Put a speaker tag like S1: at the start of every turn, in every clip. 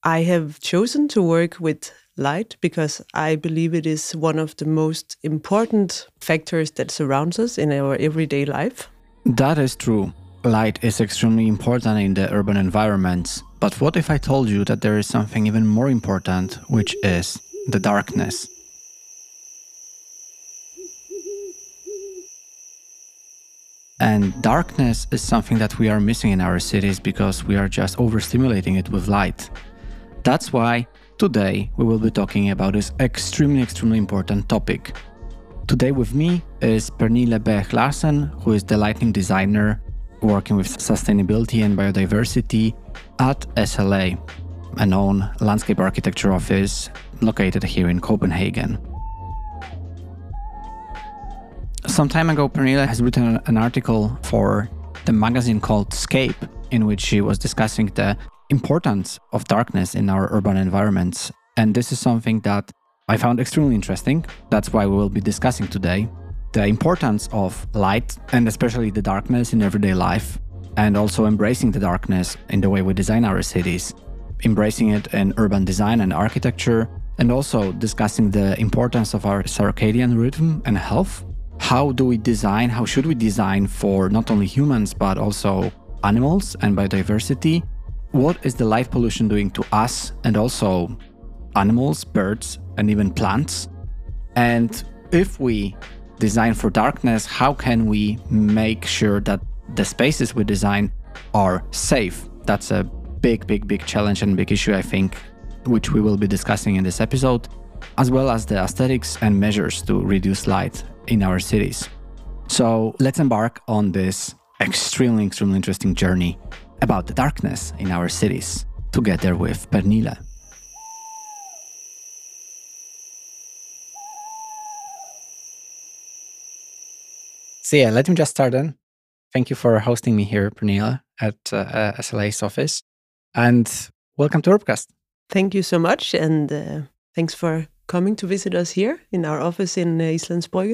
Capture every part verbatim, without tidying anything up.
S1: I have chosen to work with light because I believe it is one of the most important factors that surrounds us in our everyday life.
S2: That is true. Light is extremely important in the urban environments. But what if I told you that there is something even more important, which is the darkness? And darkness is something that we are missing in our cities because we are just overstimulating it with light. That's why today we will be talking about this extremely, extremely important topic. Today with me is Pernille Bech Larsen, who is the lighting designer working with sustainability and biodiversity at S L A, a known landscape architecture office located here in Copenhagen. Some time ago, Pernille has written an article for the magazine called Scape, in which she was discussing the importance of darkness in our urban environments. And this is something that I found extremely interesting. That's why we will be discussing today the importance of light and especially the darkness in everyday life, and also embracing the darkness in the way we design our cities, embracing it in urban design and architecture, and also discussing the importance of our circadian rhythm and health. How do we design, how should we design for not only humans, but also animals and biodiversity? What is the light pollution doing to us and also animals, birds, and even plants? And if we design for darkness, how can we make sure that the spaces we design are safe? That's a big, big, big challenge and big issue, I think, which we will be discussing in this episode, as well as the aesthetics and measures to reduce light in our cities. So let's embark on this extremely, extremely interesting journey about the darkness in our cities, together with Pernille. So yeah, let me just start then. Thank you for hosting me here, Pernille, at uh, S L A's office. And welcome to Urbcast.
S1: Thank you so much, and uh, thanks for coming to visit us here in our office in uh, Islandsbrygge.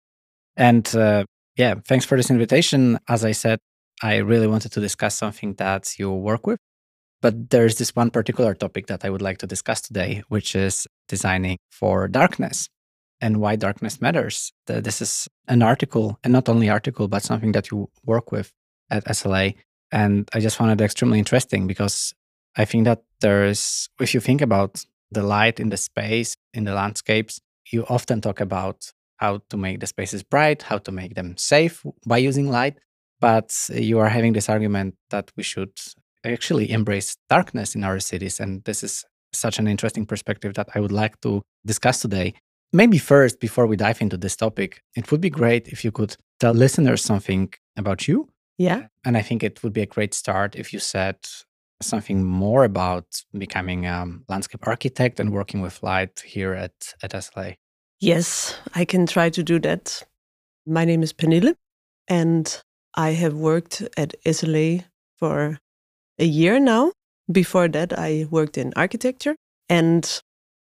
S2: And uh, yeah, thanks for this invitation. As I said, I really wanted to discuss something that you work with. But there's this one particular topic that I would like to discuss today, which is designing for darkness and why darkness matters. This is an article, and not only article, but something that you work with at S L A. And I just found it extremely interesting because I think that there is, if you think about the light in the space, in the landscapes, you often talk about how to make the spaces bright, how to make them safe by using light. But you are having this argument that we should actually embrace darkness in our cities. And this is such an interesting perspective that I would like to discuss today. Maybe first, before we dive into this topic, it would be great if you could tell listeners something about you.
S1: Yeah.
S2: And I think it would be a great start if you said something more about becoming a landscape architect and working with light here at, at S L A.
S1: Yes, I can try to do that. My name is Pernille, and I have worked at S L A for a year now. Before that, I worked in architecture, and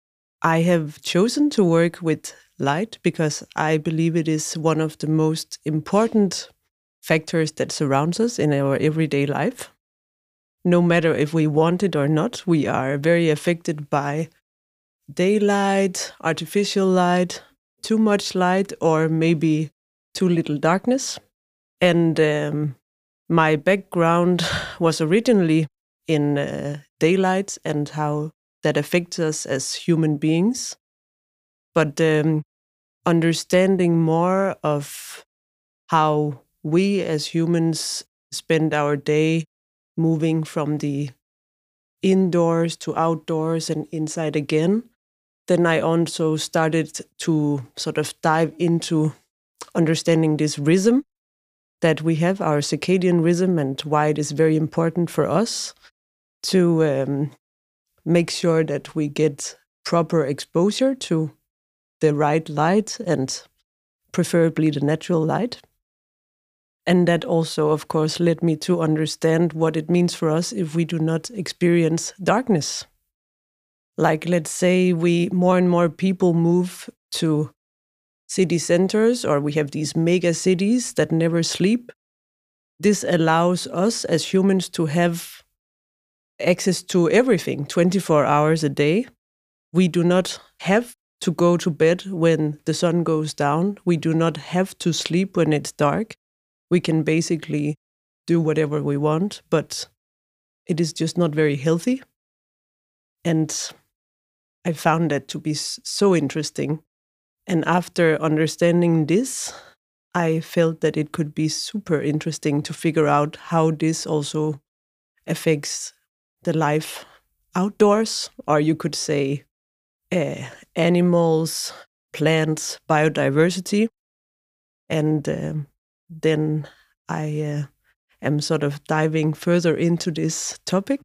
S1: I have chosen to work with light because I believe it is one of the most important factors that surrounds us in our everyday life. No matter if we want it or not, we are very affected by daylight, artificial light, too much light, or maybe too little darkness. And um, my background was originally in uh, daylight and how that affects us as human beings. But um, understanding more of how we as humans spend our day moving from the indoors to outdoors and inside again, then I also started to sort of dive into understanding this rhythm that we have, our circadian rhythm, and why it is very important for us to um, make sure that we get proper exposure to the right light and preferably the natural light. And that also, of course, led me to understand what it means for us if we do not experience darkness. Like, let's say we more and more people move to city centers, or we have these mega cities that never sleep. This allows us as humans to have access to everything twenty-four hours a day. We do not have to go to bed when the sun goes down. We do not have to sleep when it's dark. We can basically do whatever we want, but it is just not very healthy. And I found that to be so interesting. And after understanding this, I felt that it could be super interesting to figure out how this also affects the life outdoors, or you could say uh, animals, plants, biodiversity. And um, then I uh, am sort of diving further into this topic.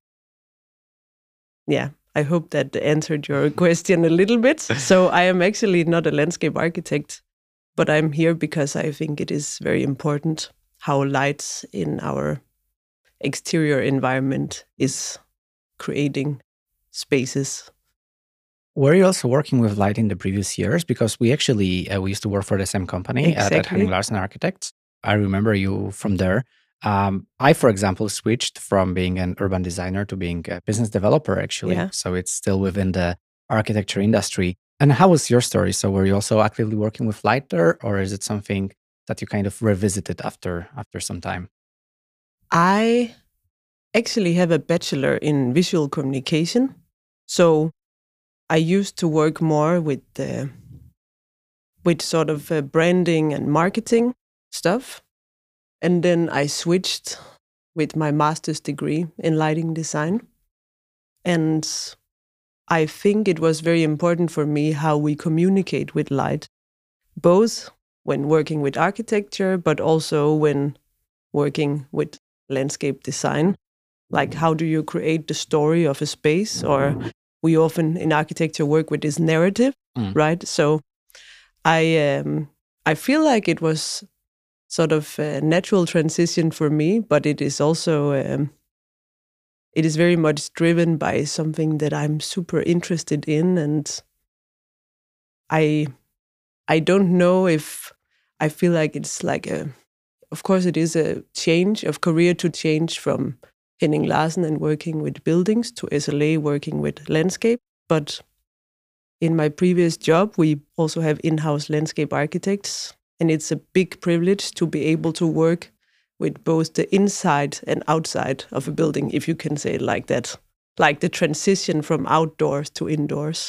S1: Yeah, I hope that answered your question a little bit. So I am actually not a landscape architect, but I'm here because I think it is very important how light in our exterior environment is creating spaces.
S2: Were you also working with light in the previous years? Because we actually, uh, we used to work for the same company
S1: Exactly.
S2: at, at Henning Larsen Architects. I remember you from there. Um, I, for example, switched from being an urban designer to being a business developer, actually.
S1: Yeah.
S2: So it's still within the architecture industry. And how was your story? So were you also actively working with light there, or is it something that you kind of revisited after after some time?
S1: I actually have a bachelor in visual communication. So I used to work more with uh, with sort of uh, branding and marketing stuff. And then I switched with my master's degree in lighting design. And I think it was very important for me how we communicate with light, both when working with architecture, but also when working with landscape design. Like, how do you create the story of a space? Or we often in architecture work with this narrative,
S2: Mm.
S1: right? So I um, I feel like it was sort of a natural transition for me, but it is also um, it is very much driven by something that I'm super interested in, and I I don't know if I feel like it's like a, of course it is a change of career to change from Henning Larsen and working with buildings to S L A working with landscape, but in my previous job we also have in-house landscape architects. And it's a big privilege to be able to work with both the inside and outside of a building, if you can say it like that. Like the transition from outdoors to indoors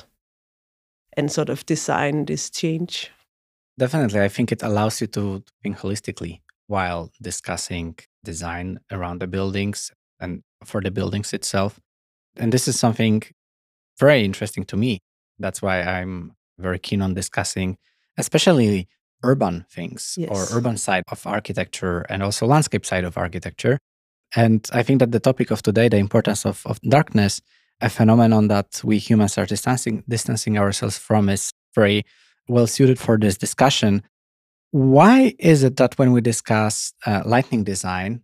S1: and sort of design this change.
S2: Definitely. I think it allows you to, to think holistically while discussing design around the buildings and for the buildings itself. And this is something very interesting to me. That's why I'm very keen on discussing, especially urban things
S1: Yes.
S2: or urban side of architecture and also landscape side of architecture. And I think that the topic of today, the importance of, of darkness, a phenomenon that we humans are distancing, distancing ourselves from, is very well suited for this discussion. Why is it that when we discuss uh, lighting design,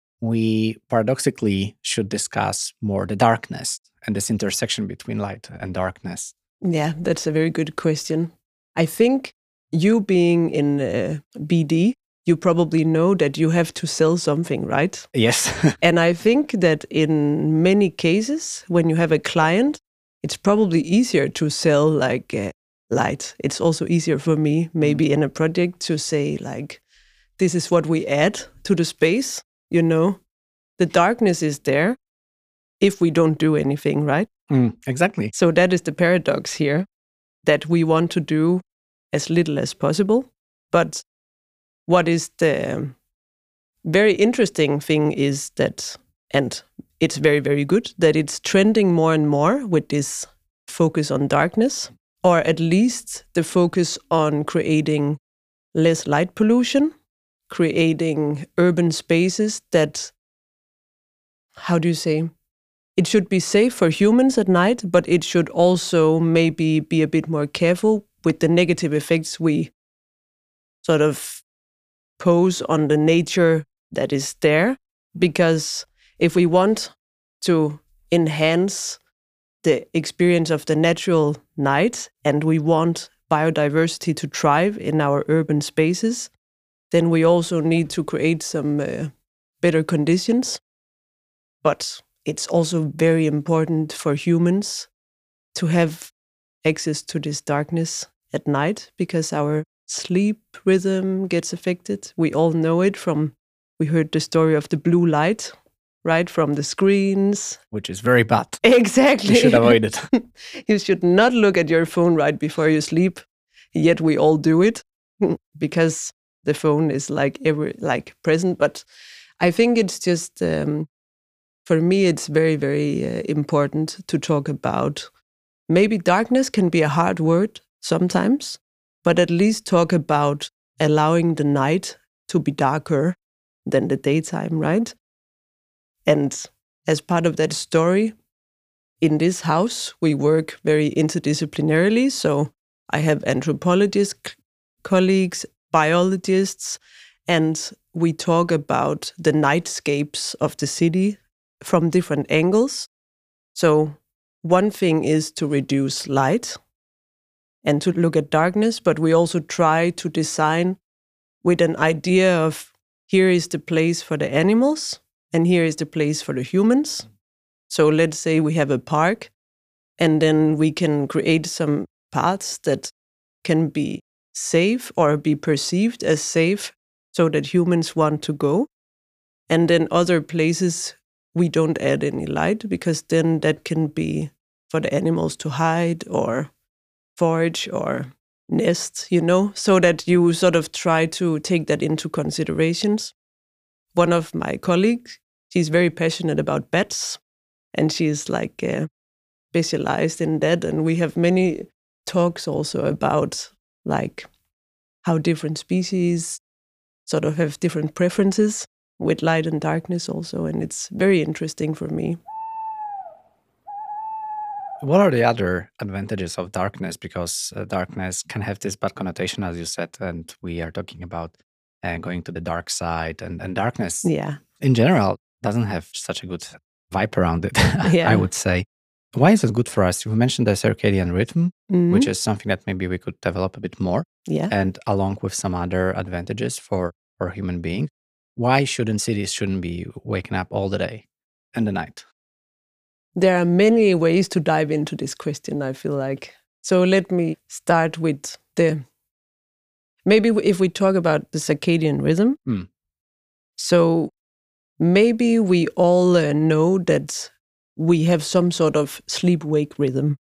S2: we paradoxically should discuss more the darkness and this intersection between light and darkness?
S1: Yeah, that's a very good question. I think you being in uh, B D, you probably know that you have to sell something, right?
S2: Yes.
S1: And I think that in many cases, when you have a client, it's probably easier to sell like uh, light. It's also easier for me, maybe in a project, to say like, this is what we add to the space, you know? The darkness is there if we don't do anything, right?
S2: Mm, exactly.
S1: So that is the paradox here, that we want to do as little as possible. But what is the very interesting thing is that, and it's very, very good, that it's trending more and more with this focus on darkness, or at least the focus on creating less light pollution, creating urban spaces that, how do you say, it should be safe for humans at night, but it should also maybe be a bit more careful with the negative effects we sort of pose on the nature that is there. Because if we want to enhance the experience of the natural night and we want biodiversity to thrive in our urban spaces, then we also need to create some uh, better conditions. But it's also very important for humans to have access to this darkness at night because our sleep rhythm gets affected. We all know it from, we heard the story of the blue light, right, from the screens.
S2: Which is very bad.
S1: Exactly.
S2: You should avoid it.
S1: You should not look at your phone right before you sleep, yet we all do it because the phone is like every like present. But I think it's just, um, for me, it's very, very uh, important to talk about. Maybe darkness can be a hard word sometimes, but at least talk about allowing the night to be darker than the daytime, right? And as part of that story, in this house, we work very interdisciplinarily. So I have anthropologists, colleagues, biologists, and we talk about the nightscapes of the city from different angles. So one thing is to reduce light and to look at darkness, but we also try to design with an idea of here is the place for the animals and here is the place for the humans. So let's say we have a park and then we can create some paths that can be safe or be perceived as safe so that humans want to go. And then other places we don't add any light because then that can be for the animals to hide or forage or nest, you know, so that you sort of try to take that into considerations. One of my colleagues, she's very passionate about bats and she's like uh, specialized in that. And we have many talks also about like how different species sort of have different preferences with light and darkness also. And it's very interesting for me.
S2: What are the other advantages of darkness? Because uh, darkness can have this bad connotation, as you said, and we are talking about uh, going to the dark side. And, and darkness,
S1: Yeah.
S2: in general, doesn't have such a good vibe around it,
S1: Yeah.
S2: I would say. Why is it good for us? You mentioned the circadian rhythm,
S1: Mhm.
S2: which is something that maybe we could develop a bit more.
S1: Yeah.
S2: And along with some other advantages for, for human beings. Why shouldn't cities shouldn't be waking up all the day and the night?
S1: There are many ways to dive into this question, I feel like. So let me start with the, maybe if we talk about the circadian rhythm.
S2: Mm.
S1: So maybe we all uh, know that we have some sort of sleep-wake rhythm.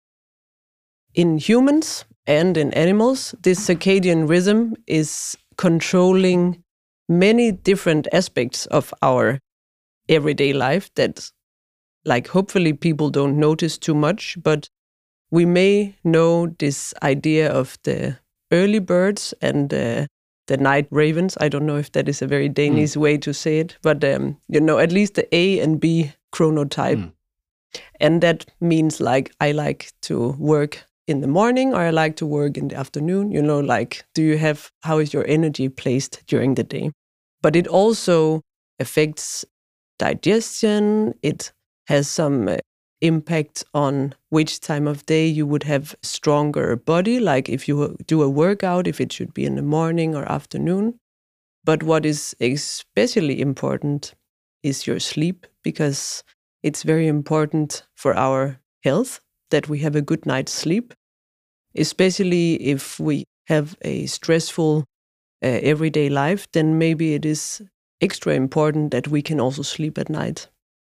S1: In humans and in animals, this circadian rhythm is controlling many different aspects of our everyday life that, like, hopefully people don't notice too much, but we may know this idea of the early birds and uh, the night ravens. I don't know if that is a very Danish mm. way to say it, but, um, you know, at least the A and B chronotype. Mm. And that means, like, I like to work in the morning or I like to work in the afternoon. You know, like, do you have, how is your energy placed during the day? But it also affects digestion. It has some uh, impact on which time of day you would have stronger body, like if you do a workout, if it should be in the morning or afternoon. But what is especially important is your sleep, because it's very important for our health that we have a good night's sleep, especially if we have a stressful uh, everyday life, then maybe it is extra important that we can also sleep at night.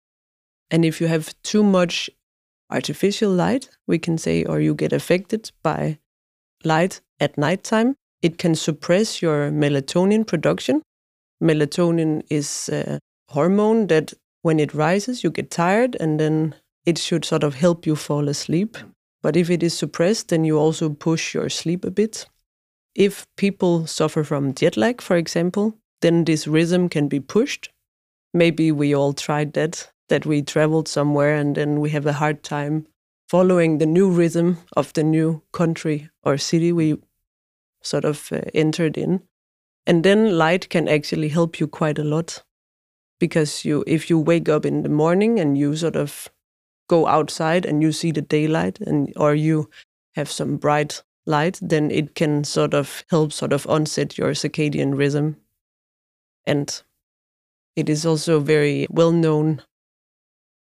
S1: And if you have too much artificial light, we can say, or you get affected by light at nighttime, it can suppress your melatonin production. Melatonin is a hormone that when it rises, you get tired, and then it should sort of help you fall asleep. But if it is suppressed, then you also push your sleep a bit. If people suffer from jet lag, for example, then this rhythm can be pushed. Maybe we all tried that, that we traveled somewhere and then we have a hard time following the new rhythm of the new country or city we sort of uh, entered in. And then light can actually help you quite a lot, because you, if you wake up in the morning and you sort of go outside and you see the daylight, and or you have some bright light, then it can sort of help sort of onset your circadian rhythm. And it is also very well known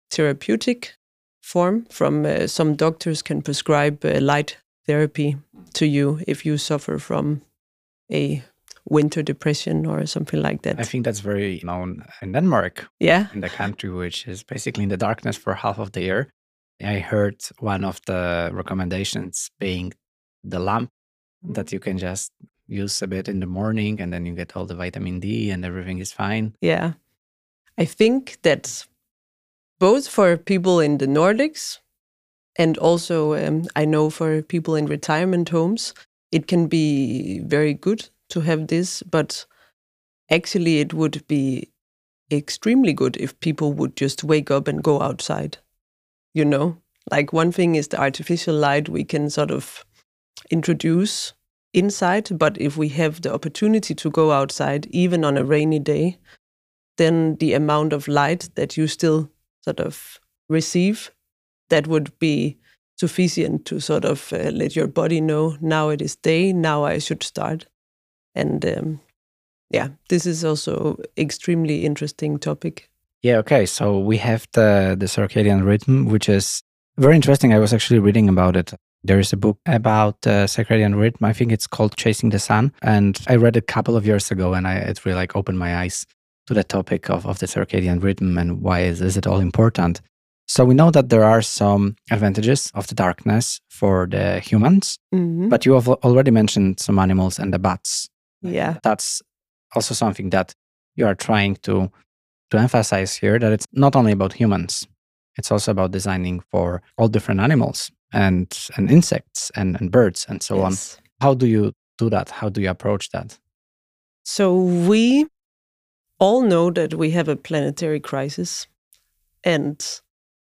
S1: therapeutic form. From uh, some doctors can prescribe uh, light therapy to you if you suffer from a winter depression or something like that.
S2: I think that's very known in Denmark.
S1: Yeah.
S2: In the country, which is basically in the darkness for half of the year. I heard one of the recommendations being the lamp that you can just use a bit in the morning and then you get all the vitamin D and everything is fine.
S1: Yeah. I think that both for people in the Nordics and also um, I know for people in retirement homes, it can be very good to have this, but actually it would be extremely good if people would just wake up and go outside. You know, like one thing is the artificial light we can sort of introduce inside, but if we have the opportunity to go outside, even on a rainy day, then the amount of light that you still sort of receive, that would be sufficient to sort of uh, let your body know, now it is day, now I should start. And um, yeah, this is also extremely interesting topic.
S2: Yeah, okay. So we have the, the circadian rhythm, which is very interesting. I was actually reading about it. There is a book about the circadian rhythm. I think it's called Chasing the Sun. And I read it a couple of years ago and I, it really like opened my eyes to the topic of, of the circadian rhythm and why is, is it all important. So we know that there are some advantages of the darkness for the humans,
S1: Mm-hmm.
S2: but you have already mentioned some animals and the bats.
S1: Yeah.
S2: That's also something that you are trying to to emphasize here, that it's not only about humans, it's also about designing for all different animals and and insects and, and birds and so
S1: Yes.
S2: on. How do you do that? How do you approach that?
S1: So we all know that we have a planetary crisis, and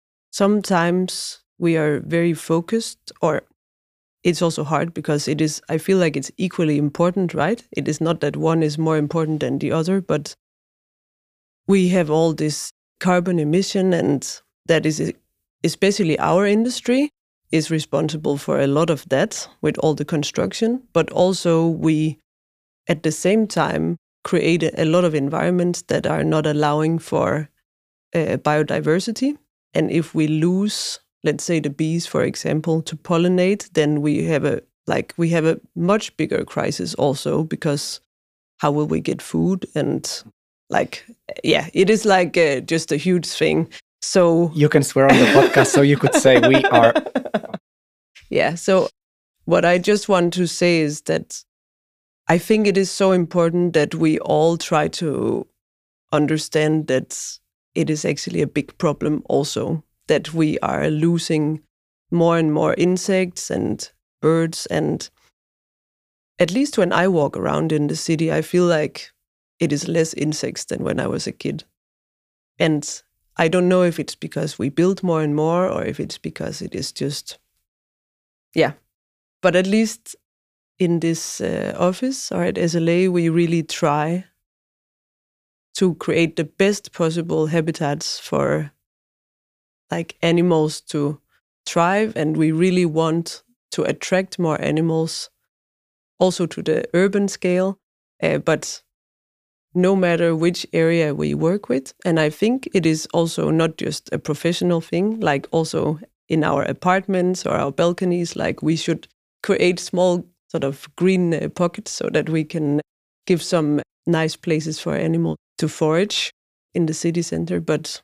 S1: sometimes we are very focused, or it's also hard because it is, I feel like it's equally important, right? It is not that one is more important than the other, but we have all this carbon emission, and that is especially our industry is responsible for a lot of that with all the construction, but also we at the same time create a lot of environments that are not allowing for uh, biodiversity. And if we lose, let's say the bees, for example, to pollinate, then we have a like we have a much bigger crisis also, because how will we get food? And like, yeah, it is like uh, just a huge thing. So
S2: you can swear on the podcast, so you could say we are.
S1: Yeah. So what I just want to say is that I think it is so important that we all try to understand that it is actually a big problem also, that we are losing more and more insects and birds. And at least when I walk around in the city, I feel like it is less insects than when I was a kid. And I don't know if it's because we build more and more or if it's because it is just, yeah. But at least in this uh, office or at S L A, we really try to create the best possible habitats for like animals to thrive. And we really want to attract more animals also to the urban scale. Uh, but no matter which area we work with, and I think it is also not just a professional thing, like also in our apartments or our balconies, like we should create small sort of green uh, pockets so that we can give some nice places for animals to forage in the city center. But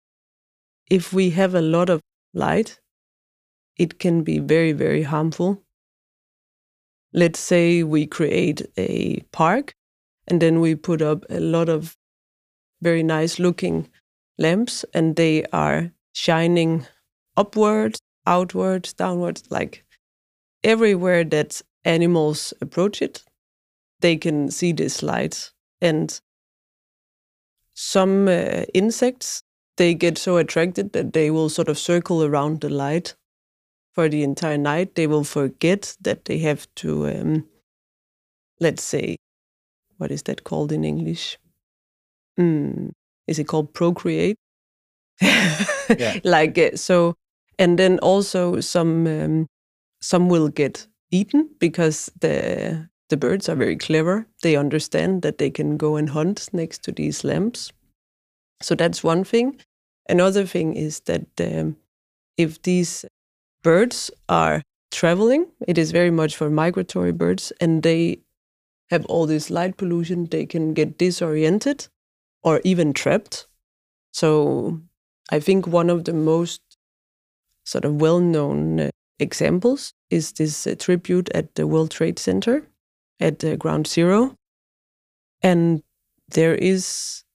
S1: if we have a lot of light, it can be very, very harmful. Let's say we create a park and then we put up a lot of very nice looking lamps and they are shining upwards, outwards, downwards, like everywhere that animals approach it, they can see this light. And some uh, insects, they get so attracted that they will sort of circle around the light for the entire night. They will forget that they have to, um, let's say, what is that called in English? Mm, is it called procreate?
S2: Yeah.
S1: Like uh, so, and then also some um, some will get eaten because the the birds are very clever. They understand that they can go and hunt next to these lamps. So that's one thing. Another thing is that um, if these birds are traveling, it is very much for migratory birds, and they have all this light pollution, they can get disoriented or even trapped. So I think one of the most sort of well-known uh, examples is this uh, tribute at the World Trade Center at uh, Ground Zero. And there is,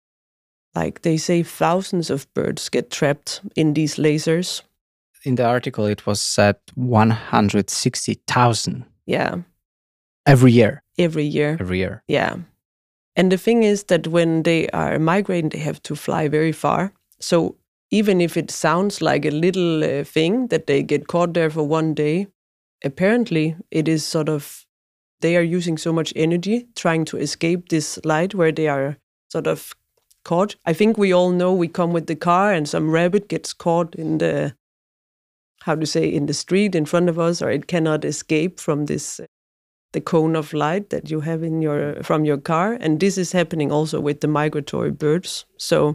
S1: like they say, thousands of birds get trapped in these lasers.
S2: In the article, it was said one hundred sixty thousand.
S1: Yeah.
S2: Every year.
S1: Every year.
S2: Every year.
S1: Yeah. And the thing is that when they are migrating, they have to fly very far. So even if it sounds like a little uh, thing that they get caught there for one day, apparently it is sort of, they are using so much energy trying to escape this light where they are sort of caught. I think we all know we come with the car and some rabbit gets caught in the, how to say, in the street in front of us, or it cannot escape from this uh, the cone of light that you have in your from your car. And this is happening also with the migratory birds. So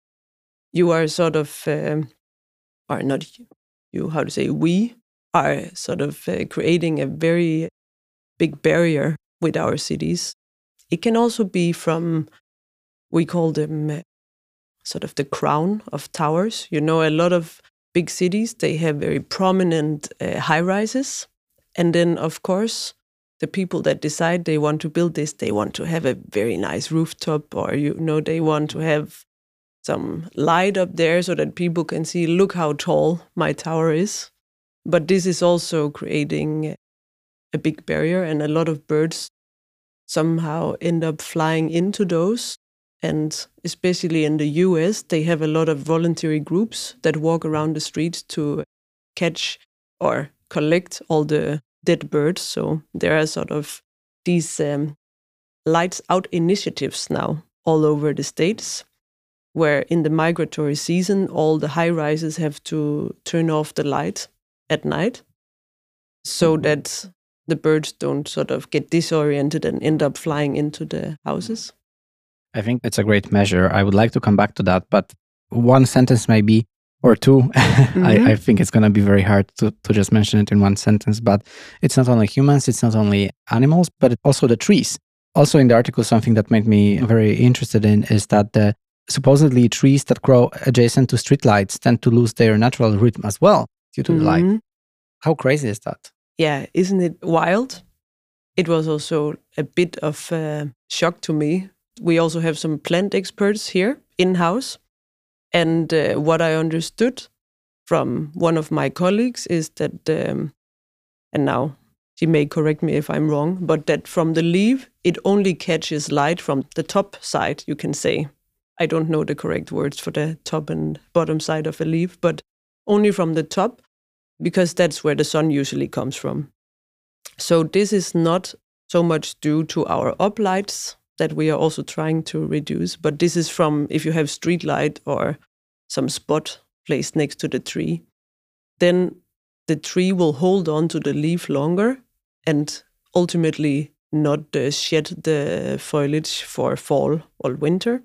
S1: you are sort of, um, or not you, how to say, we are sort of uh, creating a very big barrier with our cities. It can also be from, we call them uh, sort of the crown of towers. You know, a lot of big cities, they have very prominent uh, high-rises. And then, of course, the people that decide they want to build this, they want to have a very nice rooftop, or, you know, they want to have some light up there so that people can see, look how tall my tower is. But this is also creating a big barrier, and a lot of birds somehow end up flying into those. And especially in the U S, they have a lot of voluntary groups that walk around the streets to catch or collect all the dead birds. So there are sort of these um, lights out initiatives now all over the States, where in the migratory season, all the high-rises have to turn off the light at night so that the birds don't sort of get disoriented and end up flying into the houses.
S2: I think it's a great measure. I would like to come back to that, but one sentence maybe, or two. Mm-hmm. I, I think it's going to be very hard to, to just mention it in one sentence, but it's not only humans, it's not only animals, but also the trees. Also in the article, something that made me very interested in is that the supposedly trees that grow adjacent to streetlights tend to lose their natural rhythm as well due to mm-hmm. the light. How crazy is that?
S1: Yeah, isn't it wild? It was also a bit of a shock to me. We also have some plant experts here in-house. And uh, what I understood from one of my colleagues is that, um, and now she may correct me if I'm wrong, but that from the leaf, it only catches light from the top side, you can say. I don't know the correct words for the top and bottom side of a leaf, but only from the top, because that's where the sun usually comes from. So this is not so much due to our uplights that we are also trying to reduce, but this is from if you have street light or some spot placed next to the tree, then the tree will hold on to the leaf longer and ultimately not uh, shed the foliage for fall or winter.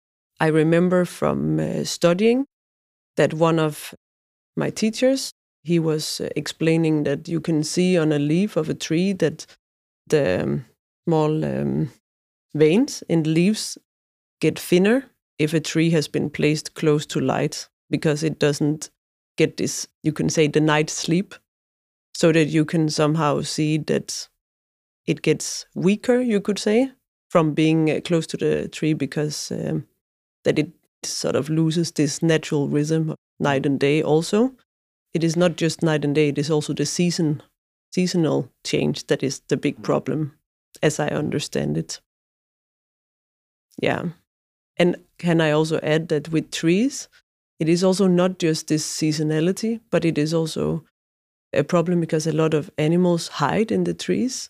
S1: I remember from uh, studying that one of my teachers, he was uh, explaining that you can see on a leaf of a tree that the um, small um, veins in the leaves get thinner if a tree has been placed close to light, because it doesn't get this, you can say, the night sleep, so that you can somehow see that it gets weaker, you could say, from being uh, close to the tree, because um, that it sort of loses this natural rhythm of night and day also. It is not just night and day, it is also the season, seasonal change that is the big problem, as I understand it. Yeah. And can I also add that with trees, it is also not just this seasonality, but it is also a problem because a lot of animals hide in the trees.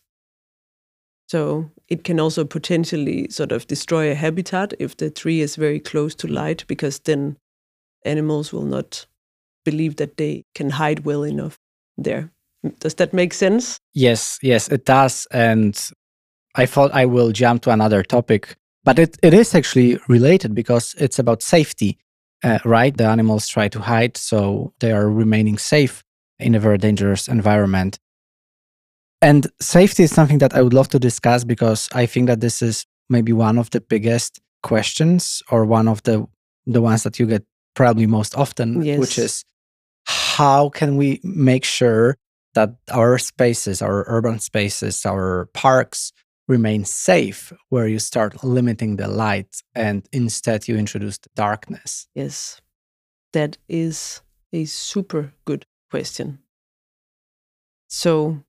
S1: So it can also potentially sort of destroy a habitat if the tree is very close to light, because then animals will not believe that they can hide well enough there. Does that make sense?
S2: Yes, yes, it does. And I thought I will jump to another topic, but it, it is actually related because it's about safety. uh, right? The animals try to hide, so they are remaining safe in a very dangerous environment. And safety is something that I would love to discuss because I think that this is maybe one of the biggest questions, or one of the the ones that you get probably most often,
S1: Yes.
S2: which is how can we make sure that our spaces, our urban spaces, our parks remain safe, where you start limiting the light and instead you introduce the darkness?
S1: Yes, that is a super good question. So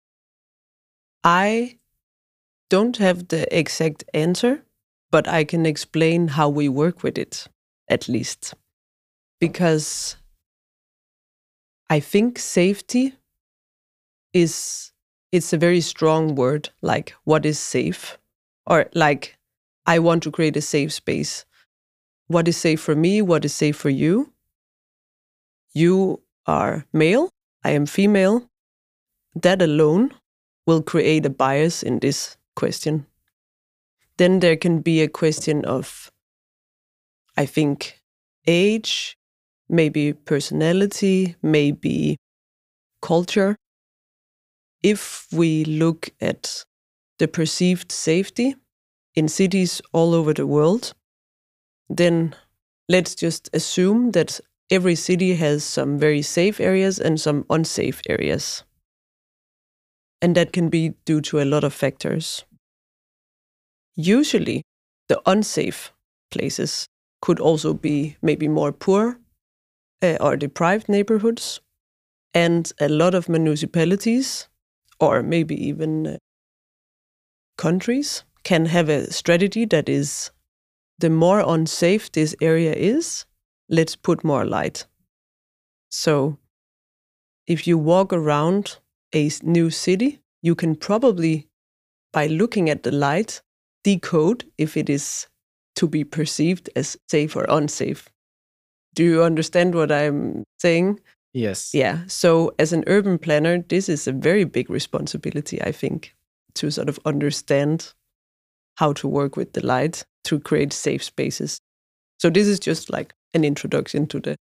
S1: I don't have the exact answer, but I can explain how we work with it, at least. Because I think safety is, it's a very strong word, like what is safe? Or like, I want to create a safe space. What is safe for me? What is safe for you? You are male, I am female. That alone will create a bias in this question. Then there can be a question of, I think, age, maybe personality, maybe culture. If we look at the perceived safety in cities all over the world, then let's just assume that every city has some very safe areas and some unsafe areas. And that can be due to a lot of factors. Usually, the unsafe places could also be maybe more poor uh, or deprived neighborhoods. And a lot of municipalities, or maybe even uh, countries, can have a strategy that is, the more unsafe this area is, let's put more light. So if you walk around a new city, you can probably, by looking at the light, decode if it is to be perceived as safe or unsafe. Do you understand what I'm saying?
S2: Yes.
S1: Yeah. So as an urban planner, this is a very big responsibility, I think, to sort of understand how to work with the light to create safe spaces. So this is just like an introduction to the...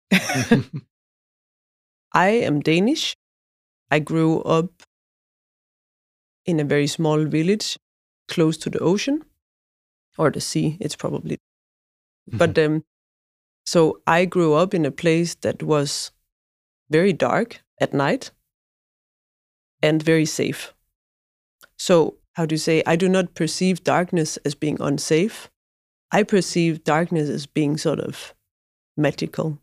S1: I am Danish. I grew up in a very small village close to the ocean or the sea. It's probably... But um, so I grew up in a place that was very dark at night and very safe. So how do you say, I do not perceive darkness as being unsafe. I perceive darkness as being sort of magical.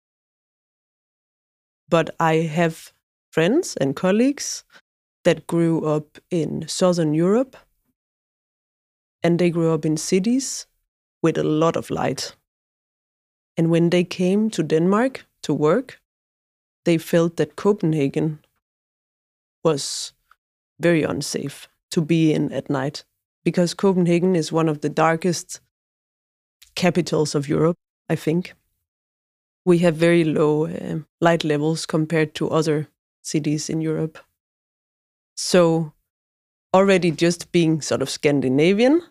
S1: But I have friends and colleagues that grew up in Southern Europe, and they grew up in cities with a lot of light. And when they came to Denmark to work, they felt that Copenhagen was very unsafe to be in at night, because Copenhagen is one of the darkest capitals of Europe, I think. We have very low uh, light levels compared to other cities in Europe. So already just being sort of Scandinavian,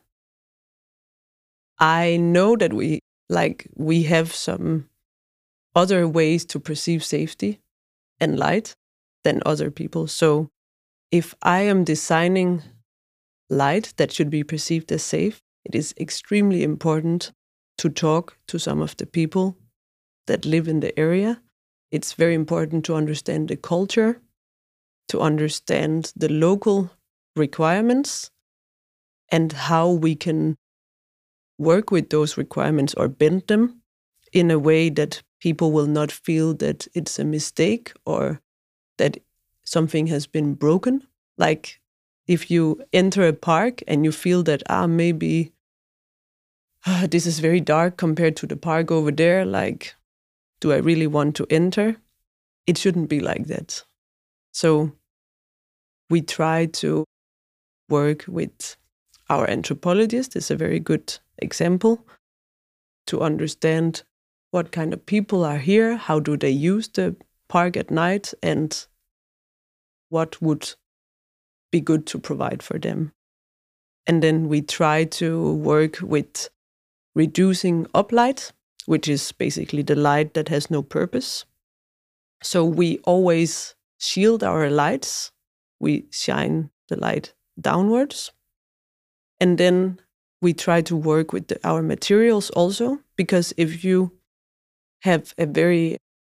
S1: I know that we like we have some other ways to perceive safety and light than other people. So if I am designing light that should be perceived as safe, it is extremely important to talk to some of the people that live in the area. It's very important to understand the culture, to understand the local requirements, and how we can work with those requirements or bend them in a way that people will not feel that it's a mistake or that something has been broken. Like if you enter a park and you feel that, ah, maybe ah, this is very dark compared to the park over there, like, do I really want to enter? It shouldn't be like that. So we try to work with our anthropologist, is a very good example, to understand what kind of people are here, how do they use the park at night, and what would be good to provide for them. And then we try to work with reducing uplight which is basically the light that has no purpose. So we always shield our lights. We shine the light downwards. And then we try to work with the, our materials also, because if you have a very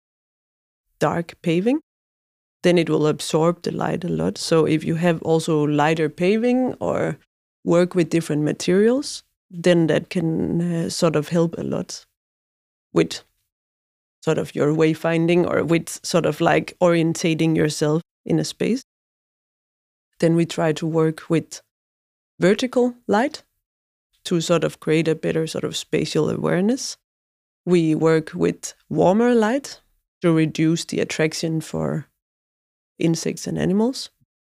S1: dark paving, then it will absorb the light a lot. So if you have also lighter paving or work with different materials, then that can uh, sort of help a lot with sort of your wayfinding or with sort of like orientating yourself in a space. Then we try to work with vertical light to sort of create a better sort of spatial awareness. We work with warmer light to reduce the attraction for insects and animals.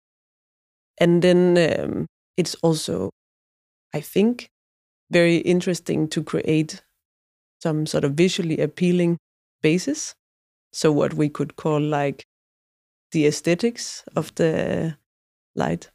S1: And then um, it's also, I think, very interesting to create some sort of visually appealing spaces. So what we could call like the aesthetics of the light.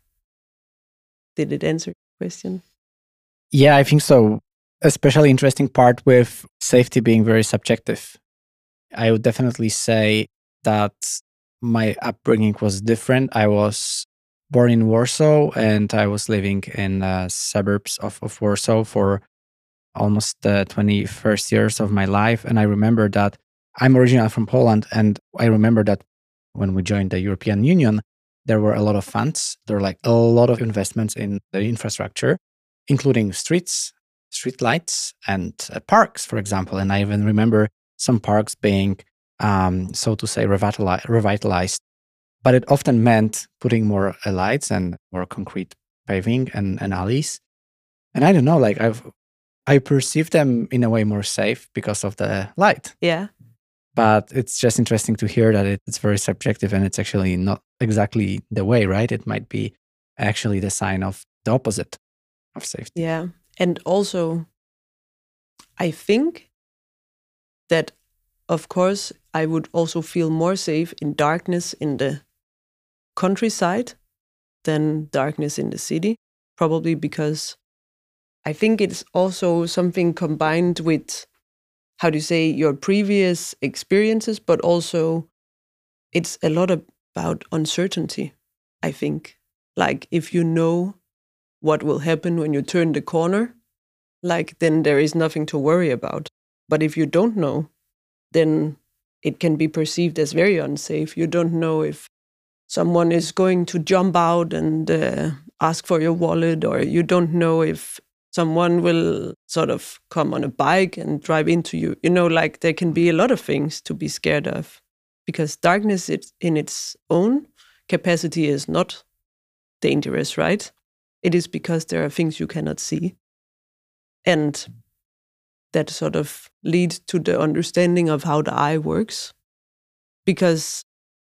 S1: Did it answer your question?
S2: Yeah, I think so. Especially interesting part with safety being very subjective. I would definitely say that my upbringing was different. I was born in Warsaw and I was living in uh, suburbs of, of Warsaw for almost the twenty-first years of my life. And I remember that I'm originally from Poland. And I remember that when we joined the European Union, there were a lot of funds. There were like a lot of investments in the infrastructure, including streets, street lights, and uh, parks, for example. And I even remember some parks being, um, so to say, revitali- revitalized. But it often meant putting more uh, lights and more concrete paving and, and alleys. And I don't know, like I've, I perceive them in a way more safe because of the light.
S1: Yeah.
S2: But it's just interesting to hear that it, it's very subjective and it's actually not exactly the way, right? It might be actually the sign of the opposite of safety.
S1: Yeah. And also, I think that, of course, I would also feel more safe in darkness in the countryside than darkness in the city, probably because I think it's also something combined with, how do you say, your previous experiences, but also it's a lot about uncertainty, I think. Like if you know what will happen when you turn the corner, like then there is nothing to worry about. But if you don't know, then it can be perceived as very unsafe. You don't know if someone is going to jump out and uh, ask for your wallet, or you don't know if someone will sort of come on a bike and drive into you. You know, like there can be a lot of things to be scared of, because darkness it, in its own capacity is not dangerous, right? It is because there are things you cannot see. And that sort of leads to the understanding of how the eye works, because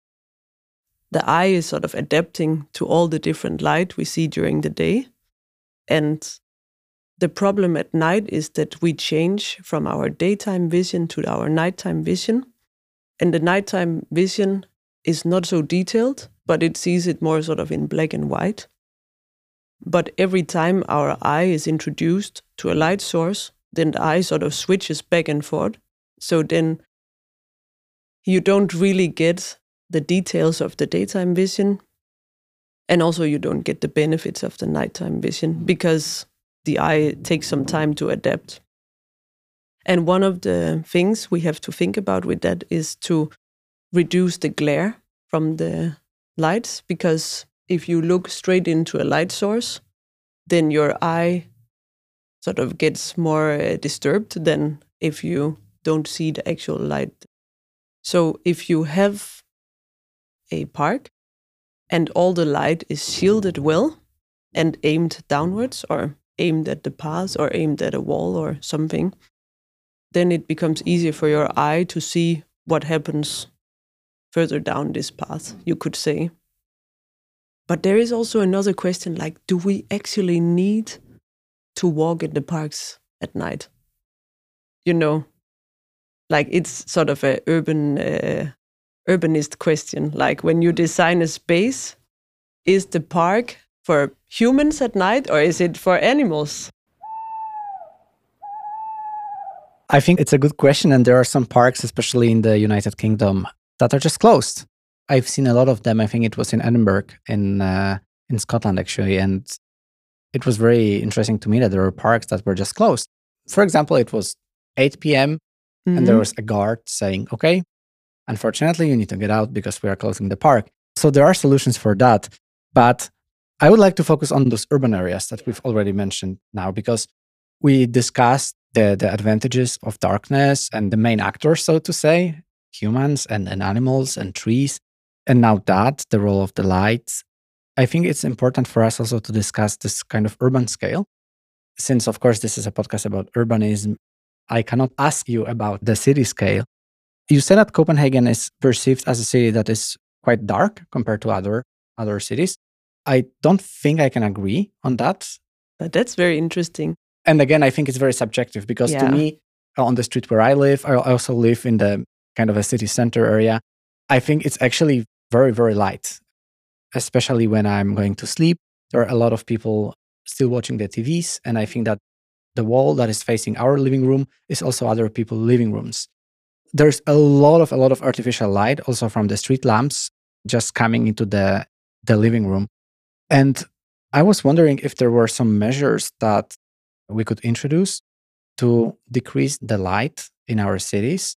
S1: the eye is sort of adapting to all the different light we see during the day. And the problem at night is that we change from our daytime vision to our nighttime vision. And the nighttime vision is not so detailed, but it sees it more sort of in black and white. But every time our eye is introduced to a light source, then the eye sort of switches back and forth. So then you don't really get the details of the daytime vision. And also you don't get the benefits of the nighttime vision because the eye takes some time to adapt. And one of the things we have to think about with that is to reduce the glare from the lights, because if you look straight into a light source, then your eye sort of gets more uh, disturbed than if you don't see the actual light. So if you have a park and all the light is shielded well and aimed downwards or aimed at the path or aimed at a wall or something, then it becomes easier for your eye to see what happens further down this path, you could say. But there is also another question, like, do we actually need to walk in the parks at night? You know, like it's sort of a urban, uh, urbanist question. Like when you design a space, is the park for humans at night or is it for animals?
S2: I think it's a good question. And there are some parks, especially in the United Kingdom, that are just closed. I've seen a lot of them. I think it was in Edinburgh, in uh, in Scotland, actually. And it was very interesting to me that there were parks that were just closed. For example, it was eight p.m.
S1: Mm-hmm.
S2: and there was a guard saying, okay, unfortunately, you need to get out because we are closing the park. So there are solutions for that. But I would like to focus on those urban areas that we've already mentioned now, because we discussed the, the advantages of darkness and the main actors, so to say, humans and, and animals and trees. And now that, the role of the lights, I think it's important for us also to discuss this kind of urban scale. Since, of course, this is a podcast about urbanism, I cannot ask you about the city scale. You said that Copenhagen is perceived as a city that is quite dark compared to other, other cities. I don't think I can agree on that.
S1: But that's very interesting.
S2: And again, I think it's very subjective because
S1: yeah.
S2: to me, on the street where I live, I also live in the kind of a city center area. I think it's actually very, very light, especially when I'm going to sleep. There are a lot of people still watching the T Vs. And I think that the wall that is facing our living room is also other people's living rooms. There's a lot of a lot of artificial light also from the street lamps just coming into the, the living room. And I was wondering if there were some measures that we could introduce to decrease the light in our cities,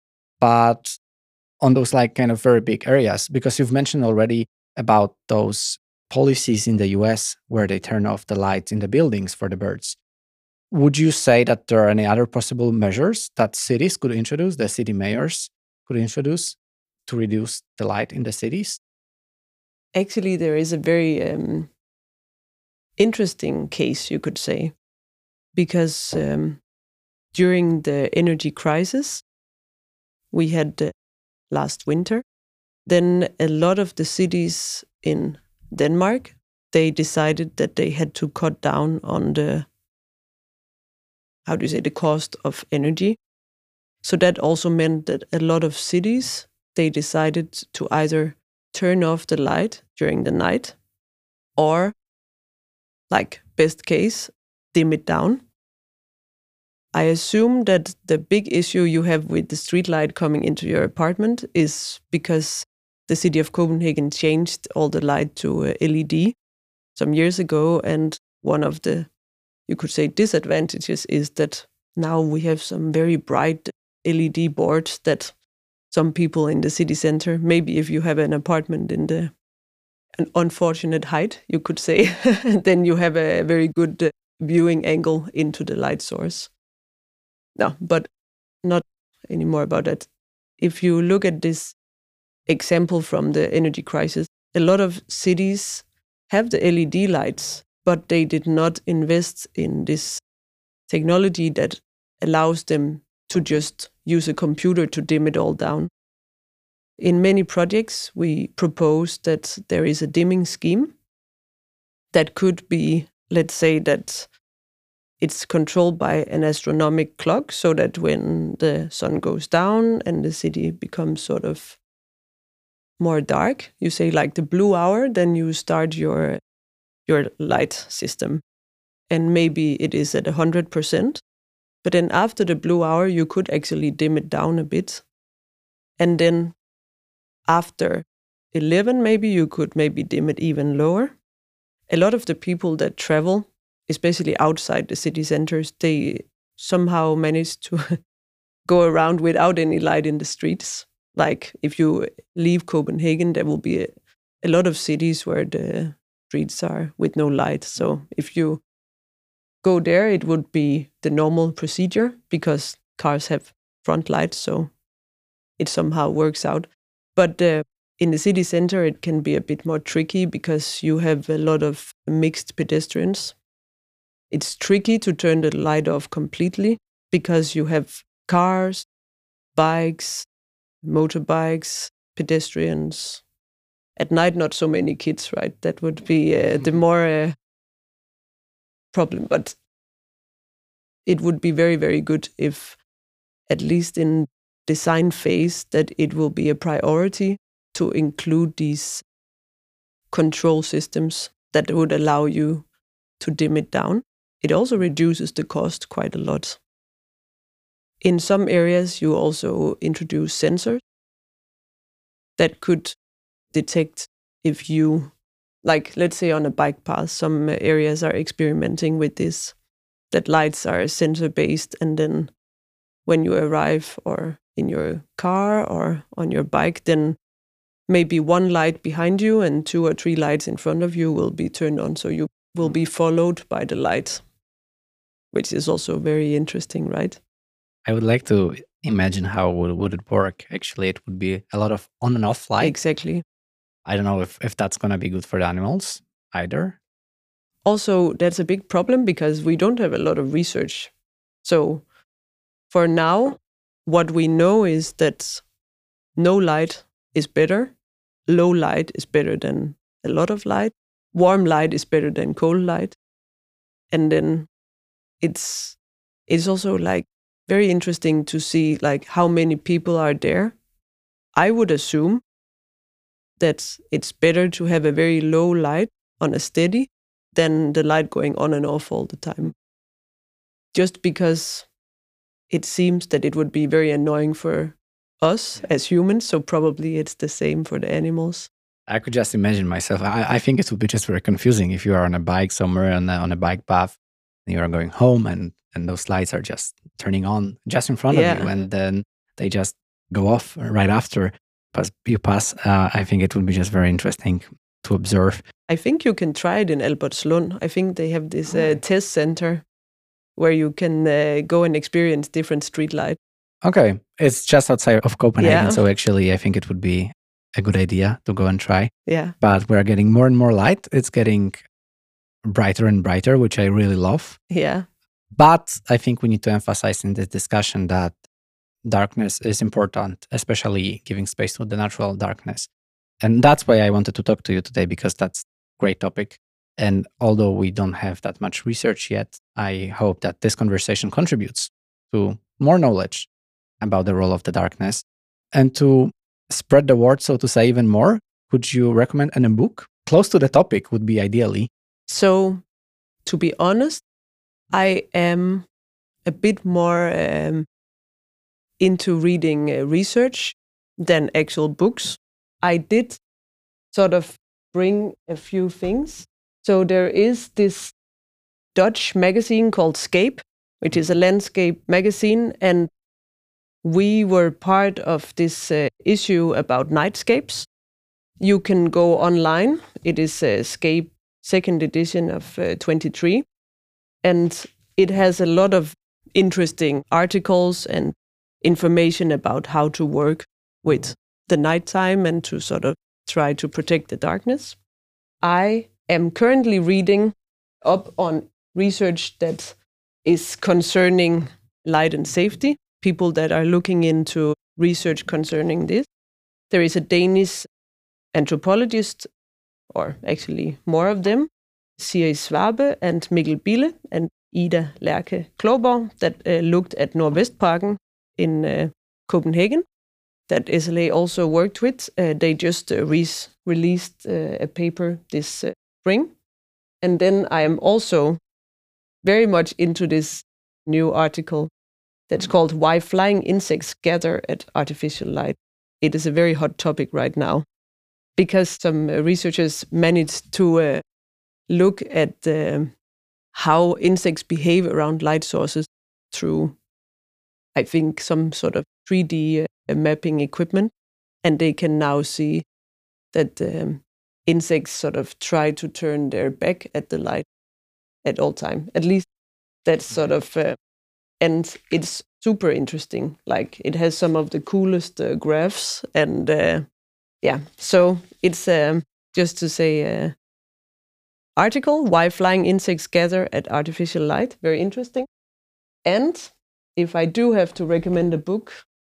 S2: but on those like kind of very big areas, because you've mentioned already about those policies in the U S where they turn off the lights in the buildings for the birds. Would you say that there are any other possible measures that cities could introduce, the city mayors could introduce to reduce the light in the cities?
S1: Actually, there is a very um, interesting case, you could say, because um, during the energy crisis we had uh, last winter, then a lot of the cities in Denmark, they decided that they had to cut down on the, how do you say, the cost of energy. So that also meant that a lot of cities, they decided to either turn off the light during the night or, like best case, dim it down. I assume that the big issue you have with the street light coming into your apartment is because the city of Copenhagen changed all the light to uh, L E D some years ago. And one of the, you could say, disadvantages is that now we have some very bright L E D boards that some people in the city center, maybe if you have an apartment in the an unfortunate height, you could say, then you have a very good uh, viewing angle into the light source. No, but not anymore about that. If you look at this example from the energy crisis, a lot of cities have the L E D lights, but they did not invest in this technology that allows them to just use a computer to dim it all down. In many projects, we propose that there is a dimming scheme that could be, let's say that it's controlled by an astronomical clock, so that when the sun goes down and the city becomes sort of more dark, you say like the blue hour, then you start your your light system. And maybe it is at one hundred percent. But then after the blue hour, you could actually dim it down a bit. And then after eleven, maybe you could maybe dim it even lower. A lot of the people that travel, especially outside the city centers, they somehow manage to go around without any light in the streets. Like if you leave Copenhagen, there will be a, a lot of cities where the streets are with no light. So if you go there, it would be the normal procedure because cars have front lights, so it somehow works out. But uh, in the city center, it can be a bit more tricky because you have a lot of mixed pedestrians. It's tricky to turn the light off completely because you have cars, bikes, motorbikes, pedestrians. At night, not so many kids, right? That would be uh, the more uh, problem. But it would be very, very good if, at least in design phase, that it will be a priority to include these control systems that would allow you to dim it down. It also reduces the cost quite a lot. in some areas, you also introduce sensors that could detect if you, like, let's say on a bike path, some areas are experimenting with this, that lights are sensor-based, and then when you arrive or in your car or on your bike, then maybe one light behind you and two or three lights in front of you will be turned on, so you will be followed by the light, which is also very interesting, right?
S2: I would like to imagine how would, would it work. Actually, it would be a lot of on and off light.
S1: Exactly.
S2: I don't know if, if that's going to be good for the animals either.
S1: Also, that's a big problem because we don't have a lot of research. So for now, what we know is that no light is better. Low light is better than a lot of light. Warm light is better than cold light. And then it's it's also like very interesting to see like how many people are there. I would assume that it's better to have a very low light on a steady than the light going on and off all the time. Just because it seems that it would be very annoying for us as humans, so probably it's the same for the animals.
S2: I could just imagine myself. I, I think it would be just very confusing if you are on a bike somewhere on a, on a bike path and you are going home and, and those lights are just turning on just in front
S1: Yeah.
S2: of you and then they just go off right after as you pass. Uh, I think it would be just very interesting to observe.
S1: I think you can try it in Albertslund. I think they have this uh, test center where you can uh, go and experience different street lights.
S2: Okay, it's just outside of Copenhagen,
S1: Yeah.
S2: so actually I think it would be a good idea to go and try.
S1: Yeah.
S2: But we're getting more and more light. It's getting brighter and brighter, which I really love.
S1: Yeah.
S2: But I think we need to emphasize in this discussion that darkness is important, especially giving space to the natural darkness. And that's why I wanted to talk to you today, because that's a great topic. And although we don't have that much research yet, I hope that this conversation contributes to more knowledge about the role of the darkness. And to spread the word, so to say, even more, could you recommend a book close to the topic would be ideally?
S1: So, to be honest, I am a bit more um, into reading uh, research than actual books. I did sort of bring a few things. So there is this Dutch magazine called Scape, which is a landscape magazine, and we were part of this uh, issue about nightscapes. You can go online. It is uh, Scape second edition of uh, twenty-three, and it has a lot of interesting articles and information about how to work with the nighttime and to sort of try to protect the darkness. I am currently reading up on research that is concerning light and safety, people that are looking into research concerning this. There is a Danish anthropologist, or actually more of them, Siri Swabe and Mikkel Bille and Ida Lerche Kloborg, that uh, looked at Nordvestparken in uh, Copenhagen, that S L A also worked with. Uh, they just uh, re- released uh, a paper this uh, spring. And then I am also very much into this new article that's called Why Flying Insects Gather at Artificial Light. It is a very hot topic right now because some uh, researchers managed to uh, look at uh, how insects behave around light sources through, I think, some sort of three D uh, mapping equipment. And they can now see that um, insects sort of try to turn their back at the light at all time. At least that's sort of, uh, and it's super interesting. Like it has some of the coolest uh, graphs, and uh, yeah. So it's um, just to say, uh, article Why Flying Insects Gather at Artificial Light. Very interesting. And if I do have to recommend a book,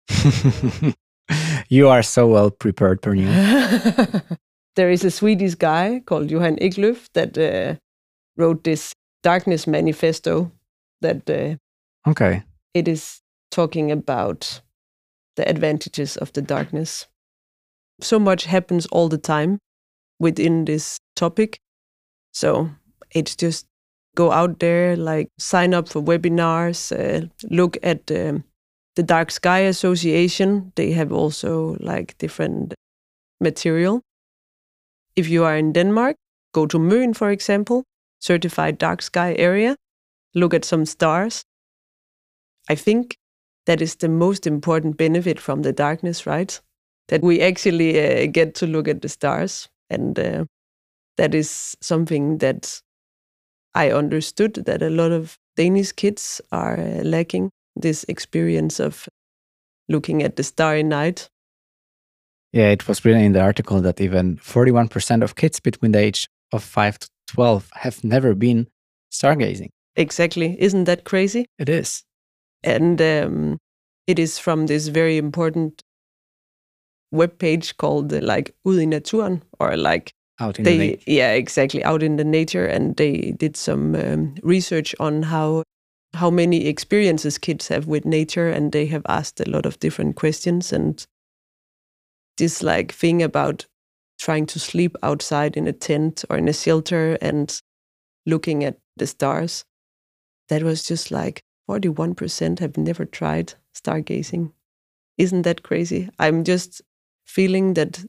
S2: you are so well prepared, Pernille.
S1: There is a Swedish guy called Johan Eklöf that uh, wrote this Darkness Manifesto. That uh,
S2: okay,
S1: it is talking about the advantages of the darkness. So much happens all the time within this topic. So it's just go out there, like sign up for webinars, uh, look at um, the Dark Sky Association, they have also like different material. If you are in Denmark, go to Møn, for example, certified dark sky area, look at some stars. I think that is the most important benefit from the darkness, right? That we actually uh, get to look at the stars. And uh, that is something that I understood that a lot of Danish kids are uh, lacking, this experience of looking at the starry night.
S2: Yeah, it was written in the article that even forty-one percent of kids between the age of five to twelve have never been stargazing.
S1: Exactly. Isn't that crazy?
S2: It is.
S1: And um, it is from this very important webpage called uh, like Ud i Naturen, or like
S2: Out in
S1: they,
S2: the nature.
S1: yeah, exactly, Out in the Nature. And they did some um, research on how how many experiences kids have with nature, and they have asked a lot of different questions. And this like thing about trying to sleep outside in a tent or in a shelter and looking at the stars, that was just like forty-one percent have never tried stargazing. Isn't that crazy? I'm just feeling that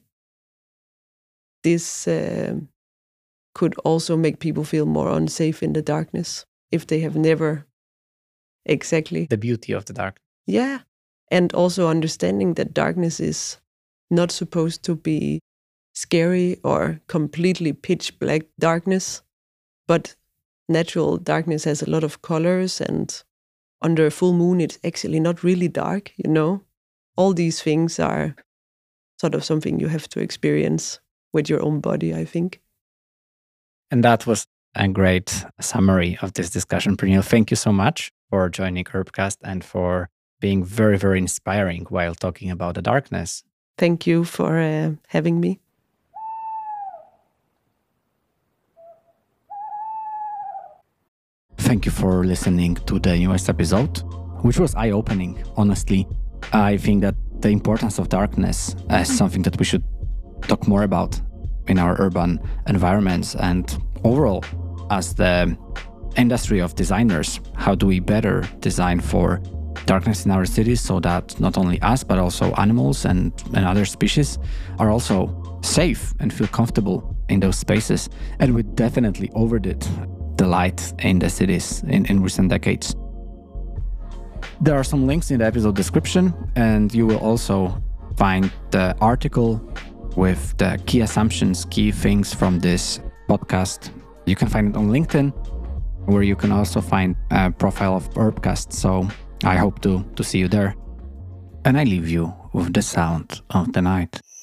S1: this uh, could also make people feel more unsafe in the darkness if they have never exactly.
S2: The beauty of the dark.
S1: Yeah. And also understanding that darkness is not supposed to be scary or completely pitch black darkness, but natural darkness has a lot of colors, and under a full moon it's actually not really dark, you know? All these things are sort of something you have to experience with your own body, I think.
S2: And that was a great summary of this discussion, Pernille. Thank you so much for joining Herbcast and for being very, very inspiring while talking about the darkness.
S1: Thank you for uh, having me.
S2: Thank you for listening to the newest episode, which was eye-opening, honestly. I think that the importance of darkness is something that we should talk more about in our urban environments, and overall, as the industry of designers, how do we better design for darkness in our cities so that not only us, but also animals and, and other species are also safe and feel comfortable in those spaces. And we definitely overdid the light in the cities in, in recent decades. There are some links in the episode description, and you will also find the article with the key assumptions, key things from this podcast. You can find it on LinkedIn, where you can also find a profile of Herbcast. So I hope to, to see you there. And I leave you with the sound of the night.